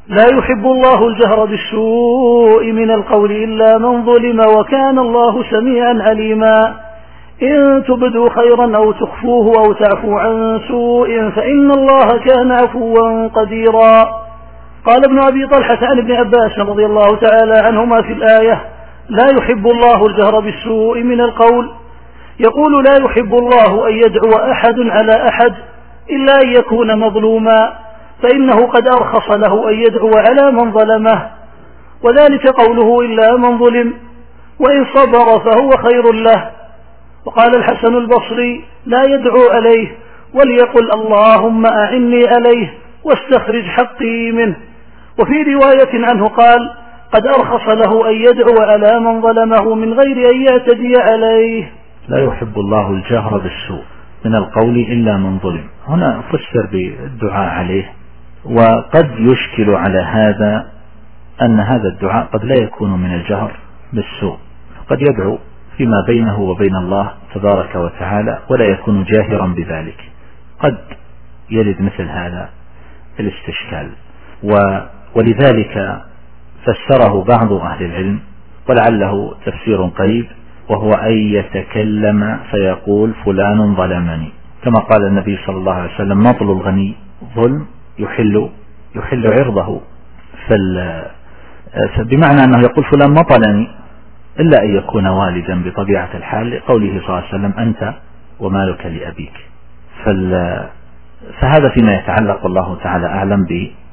لا يحب الله الجهر بالسوء من القول إلا من ظلم وكان الله سميعا عليما. إن تبدوا خيرا أو تخفوه أو تعفو عن سوء فإن الله كان عفوا قديرا. قال ابن أبي طلحة عن ابن عباس رضي الله تعالى عنهما في الآية: لا يحب الله الجهر بالسوء من القول، يقول لا يحب الله أن يدعو أحد على أحد إلا أن يكون مظلوما، فإنه قد أرخص له أن يدعو على من ظلمه، وذلك قوله إلا من ظلم، وإن صبر فهو خير له. وقال الحسن البصري: لا يدعو عليه وليقل اللهم أعني عليه واستخرج حقي منه. وفي رواية عنه قال: قد أرخص له أن يدعو على من ظلمه من غير أن يعتدي عليه. لا يحب الله الجهر بالسوء من القول إلا من ظلم، هنا فسر بالدعاء عليه. وقد يشكل على هذا أن هذا الدعاء قد لا يكون من الجهر بالسوء، قد يدعو فيما بينه وبين الله تبارك وتعالى ولا يكون جاهرا بذلك، قد يرد مثل هذا الاستشكال. ولذلك فسره بعض أهل العلم ولعله تفسير قريب، وهو أن يتكلم فيقول فلان ظلمني، كما قال النبي صلى الله عليه وسلم: مطل الغني ظلم يحل عرضه، فبمعنى أنه يقول فلان مطلني، إلا أن يكون والدا بطبيعة الحال، لقوله صلى الله عليه وسلم: أنت ومالك لأبيك. فهذا فيما يتعلق، الله تعالى أعلم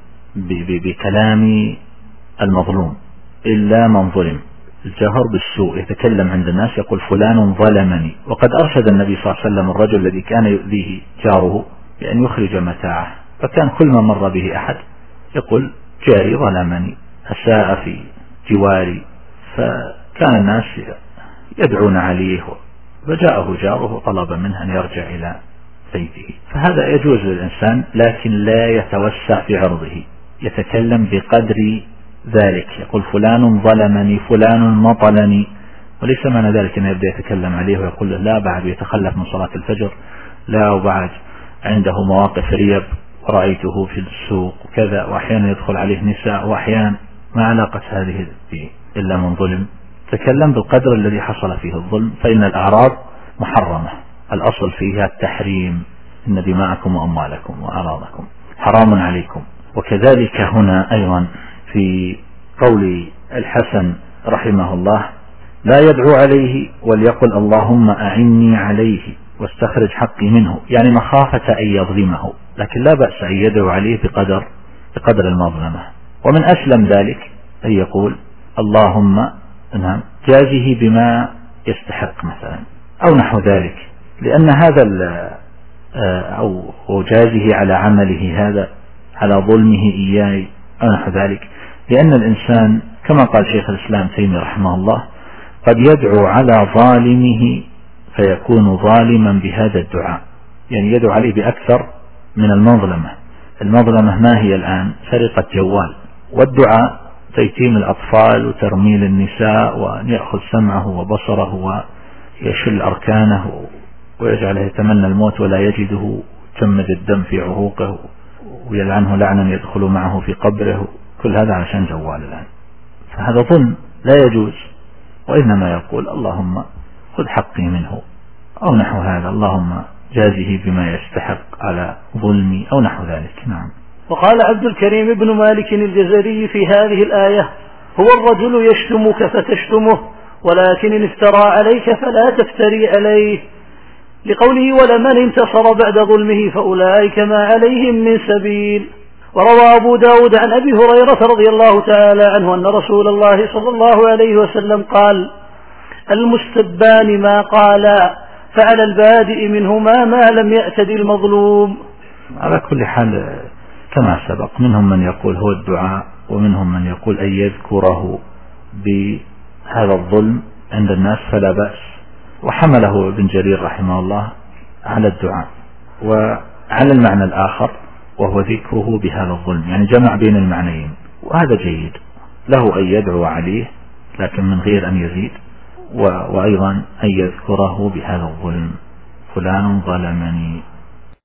بكلام المظلوم. إلا من ظلم، الجهر بالسوء، يتكلم عند الناس يقول فلان ظلمني. وقد أرشد النبي صلى الله عليه وسلم الرجل الذي كان يؤذيه جاره بأن يخرج متاعه، فكان كل ما مر به أحد يقول جاري ظلمني، أساء في جواري، فكان الناس يدعون عليه، فجاءه جاره طلب منه أن يرجع إلى بيته. فهذا يجوز للإنسان، لكن لا يتوسع في عرضه، يتكلم بقدر ذلك، يقول فلان ظلمني فلان مطلني، وليس معنى ذلك أن يبدأ يتكلم عليه ويقول له لا بعد يتخلف من صلاة الفجر، لا وبعد عنده مواقف ريب ورأيته في السوق وكذا، وأحيانا يدخل عليه نساء، وأحيانا ما علاقة هذه إلا من ظلم. تكلم بالقدر الذي حصل فيه الظلم، فإن الأعراض محرمة، الأصل فيها التحريم: إن دماءكم وأموالكم وأعراضكم حرام عليكم. وكذلك هنا أيضا في قول الحسن رحمه الله: لا يدعو عليه وليقل اللهم أعني عليه واستخرج حقي منه، يعني مخافة أن يظلمه، لكن لا بأس أن يدعو عليه بقدر المظلمة. ومن أسلم ذلك أن يقول اللهم جازه بما يستحق مثلا أو نحو ذلك، لأن هذا أو جازه على عمله هذا، على ظلمه إياه أو نحو ذلك، لأن الإنسان كما قال شيخ الإسلام تيمية رحمه الله: قد يدعو على ظالمه فيكون ظالما بهذا الدعاء، يعني يدعو عليه بأكثر من المظلمة. المظلمة ما هي الآن؟ سرقة جوال، والدعاء تيتيم الأطفال وترميل النساء، وأن يأخذ سمعه وبصره ويشل أركانه ويجعله يتمنى الموت ولا يجده، تمد الدم في عروقه ويلعنه لعنا يدخل معه في قبره، كل هذا عشان جوال الآن. فهذا ظلم لا يجوز، وإنما يقول اللهم خذ حقي منه أو نحو هذا، اللهم جازه بما يستحق على ظلمي أو نحو ذلك. نعم. وقال عبد الكريم بن مالك الجزري في هذه الآية: هو الرجل يشتمك فتشتمه، ولكن إن افترى عليك فلا تفتري عليه، لقوله: ولمن انتصر بعد ظلمه فأولئك ما عليهم من سبيل. وروى أبو داود عن أبي هريرة رضي الله تعالى عنه أن رسول الله صلى الله عليه وسلم قال: المستبان ما قالا، فعلى البادئ منهما ما لم يعتد المظلوم. على كل حال كما سبق، منهم من يقول هو الدعاء، ومنهم من يقول أن يذكره بهذا الظلم عند الناس فلا بأس، وحمله ابن جرير رحمه الله على الدعاء، وعلى المعنى الآخر وهو ذكره بهذا الظلم، يعني جمع بين المعنيين، وهذا جيد له أن يدعو عليه لكن من غير أن يزيد، وأيضا أن يذكره بهذا الظلم: فلان ظلمني